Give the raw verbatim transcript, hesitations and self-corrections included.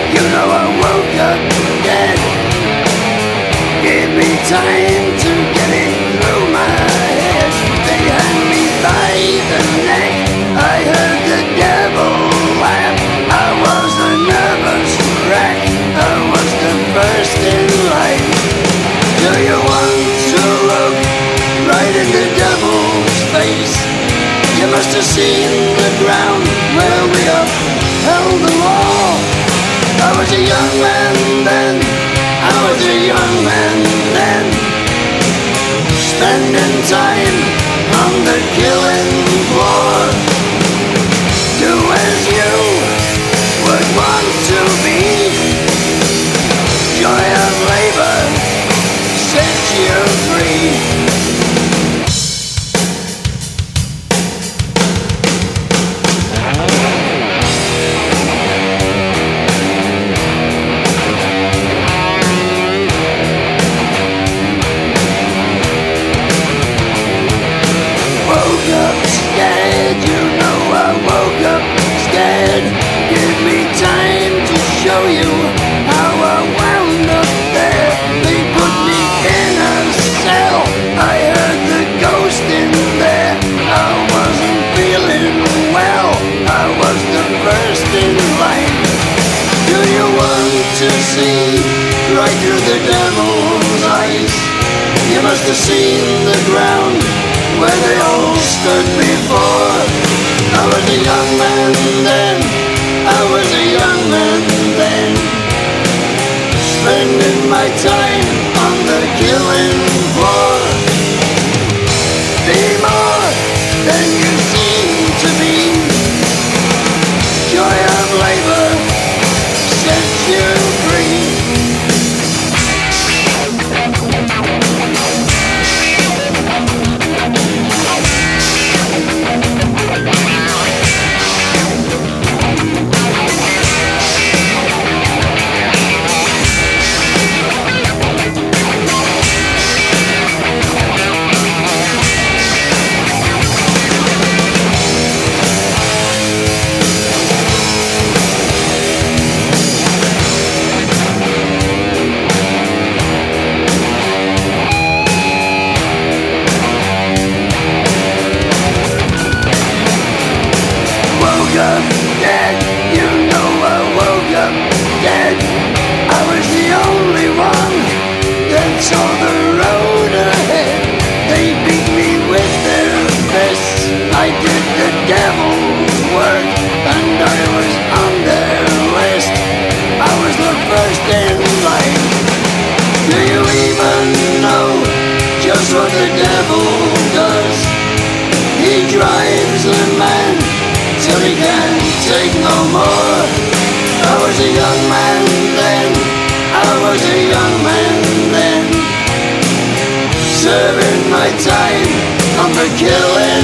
You know I woke up dead. Gave me time to get it through my head. They had me by the neck. I heard the devil laugh. I was a nervous wreck. I was the first in line. Do you want to look right in the devil's face? You must have seen the ground where we upheld the law. I was a young man then, I was a young man then, spending time on the killing floor. Do as you would want to be. Joy of labor sets you free. Show you how I wound up there. They put me in a cell. I heard the ghost in there. I wasn't feeling well. I was the first in line. Do you want to see right through the devil's eyes? You must have seen the ground where they all stood before. I was a young man then, I was a young man then, spending my time on the killing floor. Be more than you seem to be. Joy of labor sets you free. Dead, you know I woke up dead. I was the only one that saw the road ahead. They beat me with their fists. I did the devil's work and I was on their list. I was the first in line. Do you even know just what the devil does? He drives a man till he can't take no more. I was a young man then, I was a young man then, serving my time on the killing